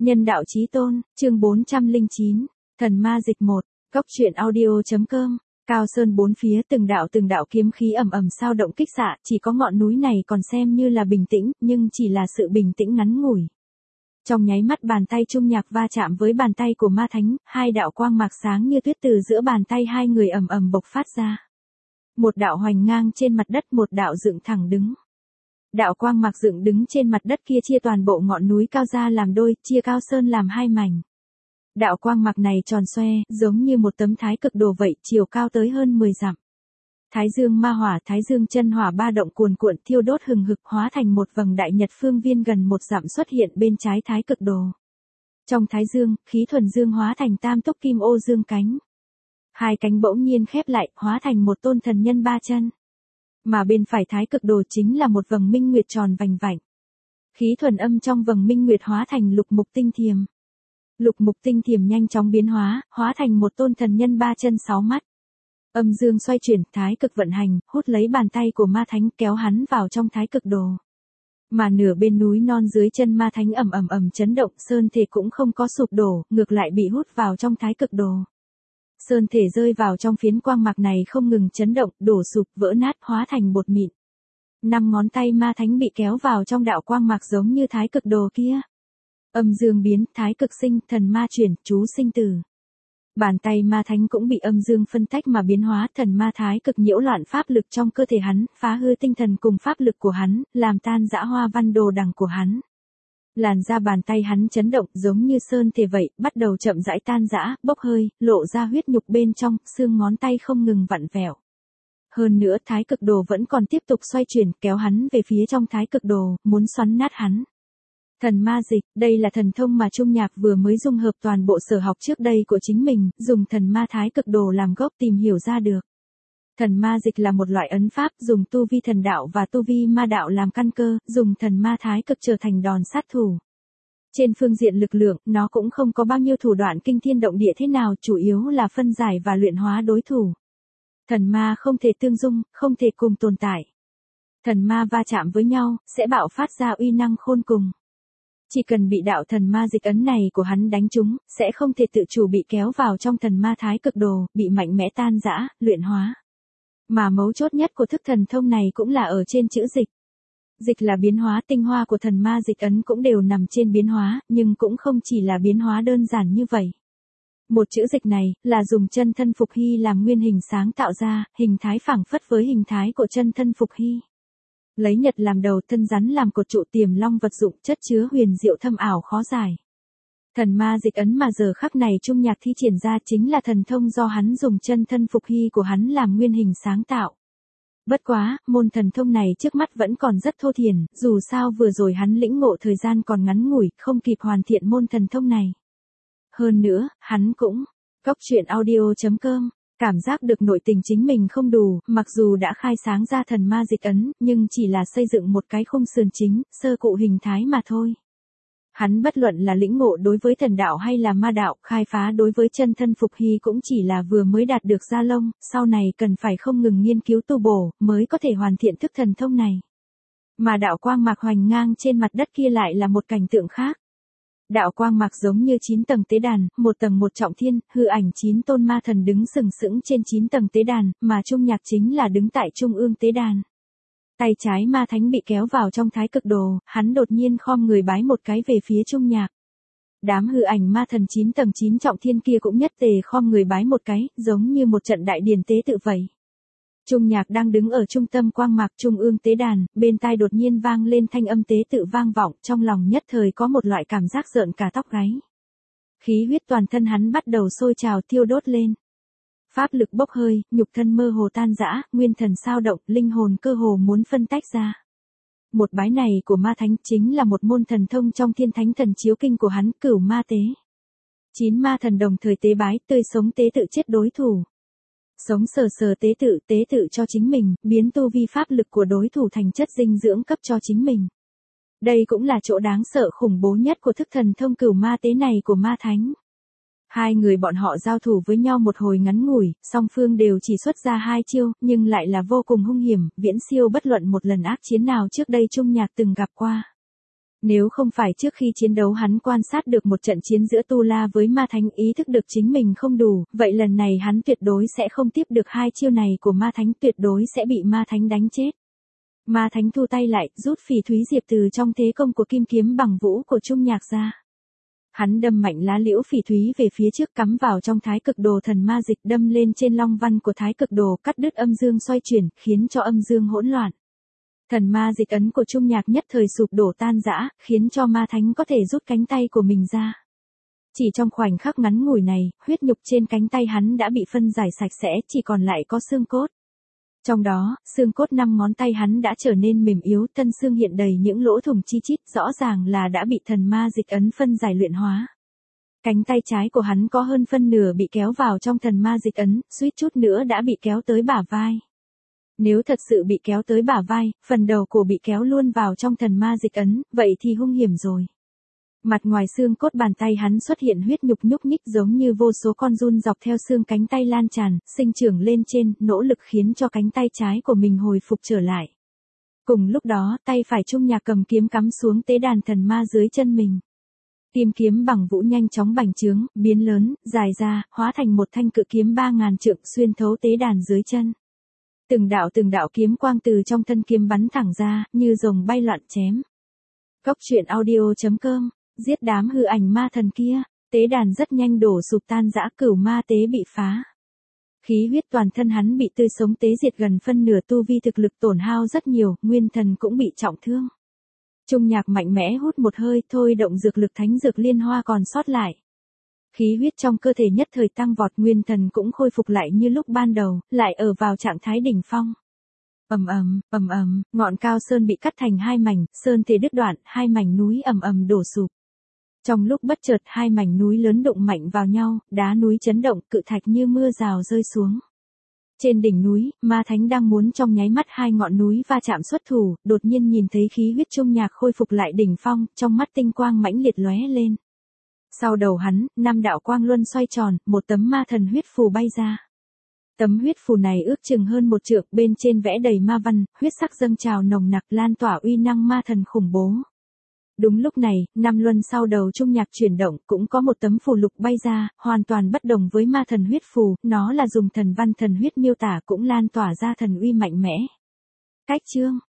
Nhân đạo chí tôn, chương 409, thần ma dịch 1, góc truyện audio.com, cao sơn bốn phía từng đạo kiếm khí ầm ầm sao động kích xạ, chỉ có ngọn núi này còn xem như là bình tĩnh, nhưng chỉ là sự bình tĩnh ngắn ngủi. Trong nháy mắt bàn tay Trung Nhạc va chạm với bàn tay của ma thánh, hai đạo quang mạc sáng như tuyết từ giữa bàn tay hai người ầm ầm bộc phát ra. Một đạo hoành ngang trên mặt đất, một đạo dựng thẳng đứng. Đạo quang mạc dựng đứng trên mặt đất kia chia toàn bộ ngọn núi cao ra làm đôi, chia cao sơn làm hai mảnh. Đạo quang mạc này tròn xoe, giống như một tấm thái cực đồ vậy, chiều cao tới hơn 10 dặm. Thái dương ma hỏa, thái dương chân hỏa ba động cuồn cuộn thiêu đốt hừng hực, hóa thành một vầng đại nhật phương viên gần 1 dặm xuất hiện bên trái thái cực đồ. Trong thái dương, khí thuần dương hóa thành tam túc kim ô dương cánh. Hai cánh bỗng nhiên khép lại, hóa thành một tôn thần nhân 3 chân. Mà bên phải thái cực đồ chính là một vầng minh nguyệt tròn vành vạnh. Khí thuần âm trong vầng minh nguyệt hóa thành lục mục tinh thiềm. Lục mục tinh thiềm nhanh chóng biến hóa thành một tôn thần nhân 3 chân 6 mắt. Âm dương xoay chuyển, thái cực vận hành, hút lấy bàn tay của ma thánh kéo hắn vào trong thái cực đồ. Mà nửa bên núi non dưới chân ma thánh ầm chấn động, sơn thể cũng không có sụp đổ, ngược lại bị hút vào trong thái cực đồ. Sơn thể rơi vào trong phiến quang mạc này không ngừng chấn động, đổ sụp, vỡ nát, hóa thành bột mịn. 5 ngón tay ma thánh bị kéo vào trong đạo quang mạc giống như thái cực đồ kia. Âm dương biến, thái cực sinh, thần ma chuyển, chú sinh tử. Bàn tay ma thánh cũng bị âm dương phân tách mà biến hóa, thần ma thái cực nhiễu loạn pháp lực trong cơ thể hắn, phá hư tinh thần cùng pháp lực của hắn, làm tan rã hoa văn đồ đằng của hắn. Làn da bàn tay hắn chấn động giống như sơn thể vậy, bắt đầu chậm rãi tan rã, bốc hơi, lộ ra huyết nhục bên trong, xương ngón tay không ngừng vặn vẹo. Hơn nữa thái cực đồ vẫn còn tiếp tục xoay chuyển, kéo hắn về phía trong thái cực đồ, muốn xoắn nát hắn. Thần ma dịch, đây là thần thông mà Trung Nhạc vừa mới dung hợp toàn bộ sở học trước đây của chính mình, dùng thần ma thái cực đồ làm gốc tìm hiểu ra được. Thần ma dịch là một loại ấn pháp, dùng tu vi thần đạo và tu vi ma đạo làm căn cơ, dùng thần ma thái cực trở thành đòn sát thủ. Trên phương diện lực lượng, nó cũng không có bao nhiêu thủ đoạn kinh thiên động địa thế nào, chủ yếu là phân giải và luyện hóa đối thủ. Thần ma không thể tương dung, không thể cùng tồn tại. Thần ma va chạm với nhau, sẽ bạo phát ra uy năng khôn cùng. Chỉ cần bị đạo thần ma dịch ấn này của hắn đánh trúng, sẽ không thể tự chủ bị kéo vào trong thần ma thái cực đồ, bị mạnh mẽ tan rã, luyện hóa. Mà mấu chốt nhất của thức thần thông này cũng là ở trên chữ dịch. Dịch là biến hóa, tinh hoa của thần ma dịch ấn cũng đều nằm trên biến hóa, nhưng cũng không chỉ là biến hóa đơn giản như vậy. Một chữ dịch này, là dùng chân thân Phục Hy làm nguyên hình sáng tạo ra, hình thái phảng phất với hình thái của chân thân Phục Hy. Lấy nhật làm đầu, thân rắn làm cột trụ, tiềm long vật dụng, chất chứa huyền diệu thâm ảo khó giải. Thần ma dịch ấn mà giờ khắc này Trung Nhạc thi triển ra chính là thần thông do hắn dùng chân thân Phục Hy của hắn làm nguyên hình sáng tạo. Bất quá, môn thần thông này trước mắt vẫn còn rất thô thiển, dù sao vừa rồi hắn lĩnh ngộ thời gian còn ngắn ngủi, không kịp hoàn thiện môn thần thông này. Hơn nữa, hắn cũng, góc truyện audio.com, cảm giác được nội tình chính mình không đủ, mặc dù đã khai sáng ra thần ma dịch ấn, nhưng chỉ là xây dựng một cái khung sườn chính, sơ cụ hình thái mà thôi. Hắn bất luận là lĩnh ngộ đối với thần đạo hay là ma đạo, khai phá đối với chân thân Phục Hy cũng chỉ là vừa mới đạt được gia lông, sau này cần phải không ngừng nghiên cứu tu bổ, mới có thể hoàn thiện thức thần thông này. Mà đạo quang mạc hoành ngang trên mặt đất kia lại là một cảnh tượng khác. Đạo quang mạc giống như 9 tầng tế đàn, một tầng một trọng thiên, hư ảnh 9 tôn ma thần đứng sừng sững trên 9 tầng tế đàn, mà Trung Nhạc chính là đứng tại trung ương tế đàn. Tay trái ma thánh bị kéo vào trong thái cực đồ, hắn đột nhiên khom người bái một cái về phía Trung Nhạc. Đám hư ảnh ma thần 9 tầng 9 trọng thiên kia cũng nhất tề khom người bái một cái, giống như một trận đại điển tế tự vậy. Trung Nhạc đang đứng ở trung tâm quang mạc trung ương tế đàn, bên tai đột nhiên vang lên thanh âm tế tự vang vọng, trong lòng nhất thời có một loại cảm giác rợn cả tóc gáy. Khí huyết toàn thân hắn bắt đầu sôi trào thiêu đốt lên. Pháp lực bốc hơi, nhục thân mơ hồ tan rã, nguyên thần sao động, linh hồn cơ hồ muốn phân tách ra. Một bái này của ma thánh chính là một môn thần thông trong thiên thánh thần chiếu kinh của hắn, Cửu Ma Tế. 9 ma thần đồng thời tế bái, tươi sống tế tự chết đối thủ. Sống sờ tế tự cho chính mình, biến tu vi pháp lực của đối thủ thành chất dinh dưỡng cấp cho chính mình. Đây cũng là chỗ đáng sợ khủng bố nhất của thức thần thông Cửu Ma Tế này của ma thánh. Hai người bọn họ giao thủ với nhau một hồi ngắn ngủi, song phương đều chỉ xuất ra 2 chiêu, nhưng lại là vô cùng hung hiểm, viễn siêu bất luận một lần ác chiến nào trước đây Trung Nhạc từng gặp qua. Nếu không phải trước khi chiến đấu hắn quan sát được một trận chiến giữa Tu La với Ma Thánh ý thức được chính mình không đủ, vậy lần này hắn tuyệt đối sẽ không tiếp được hai chiêu này của Ma Thánh, tuyệt đối sẽ bị Ma Thánh đánh chết. Ma Thánh thu tay lại, rút Phỉ Thúy Diệp từ trong thế công của kim kiếm bằng vũ của Trung Nhạc ra. Hắn đâm mạnh lá liễu phỉ thúy về phía trước, cắm vào trong Thái Cực Đồ thần ma dịch, đâm lên trên long văn của Thái Cực Đồ, cắt đứt âm dương xoay chuyển, khiến cho âm dương hỗn loạn. Thần ma dịch ấn của Trung Nhạc nhất thời sụp đổ tan rã, khiến cho Ma Thánh có thể rút cánh tay của mình ra. Chỉ trong khoảnh khắc ngắn ngủi này, huyết nhục trên cánh tay hắn đã bị phân giải sạch sẽ, chỉ còn lại có xương cốt. Trong đó, xương cốt 5 ngón tay hắn đã trở nên mềm yếu, thân xương hiện đầy những lỗ thủng chi chít, rõ ràng là đã bị thần ma dịch ấn phân giải luyện hóa. Cánh tay trái của hắn có hơn phân nửa bị kéo vào trong thần ma dịch ấn, suýt chút nữa đã bị kéo tới bả vai. Nếu thật sự bị kéo tới bả vai, phần đầu cổ bị kéo luôn vào trong thần ma dịch ấn, vậy thì hung hiểm rồi. Mặt ngoài xương cốt bàn tay hắn xuất hiện huyết nhục nhúc nhích giống như vô số con giun dọc theo xương cánh tay lan tràn, sinh trưởng lên trên, nỗ lực khiến cho cánh tay trái của mình hồi phục trở lại. Cùng lúc đó, tay phải Trung Nhạc cầm kiếm cắm xuống tế đàn thần ma dưới chân mình. Kim kiếm bằng vũ nhanh chóng bành trướng, biến lớn, dài ra, hóa thành một thanh cự kiếm 3000 trượng xuyên thấu tế đàn dưới chân. Từng đạo kiếm quang từ trong thân kiếm bắn thẳng ra, như rồng bay loạn chém. Cốc truyện audio.com, giết đám hư ảnh ma thần kia, tế đàn rất nhanh đổ sụp tan rã, cửu ma tế bị phá. Khí huyết toàn thân hắn bị tươi sống tế diệt, gần phân nửa tu vi thực lực tổn hao rất nhiều, nguyên thần cũng bị trọng thương. Trung Nhạc mạnh mẽ hút một hơi, thôi động dược lực thánh dược liên hoa còn sót lại. Khí huyết trong cơ thể nhất thời tăng vọt, nguyên thần cũng khôi phục lại như lúc ban đầu, lại ở vào trạng thái đỉnh phong. Ầm ầm, ngọn cao sơn bị cắt thành hai mảnh, sơn thể đứt đoạn, hai mảnh núi ầm ầm đổ sụp. Trong lúc bất chợt, hai mảnh núi lớn đụng mạnh vào nhau, đá núi chấn động, cự thạch như mưa rào rơi xuống. Trên đỉnh núi, Ma Thánh đang muốn trong nháy mắt hai ngọn núi va chạm xuất thủ, đột nhiên nhìn thấy khí huyết Trung Nhạc khôi phục lại đỉnh phong, trong mắt tinh quang mãnh liệt lóe lên. Sau đầu hắn, 5 đạo quang luân xoay tròn, một tấm ma thần huyết phù bay ra. Tấm huyết phù này ước chừng hơn 1 trượng, bên trên vẽ đầy ma văn, huyết sắc dâng trào nồng nặc, lan tỏa uy năng ma thần khủng bố. Đúng lúc này, 5 luân sau đầu Trung Nhạc chuyển động, cũng có một tấm phù lục bay ra, hoàn toàn bất đồng với ma thần huyết phù, nó là dùng thần văn thần huyết miêu tả, cũng lan tỏa ra thần uy mạnh mẽ. Cách chương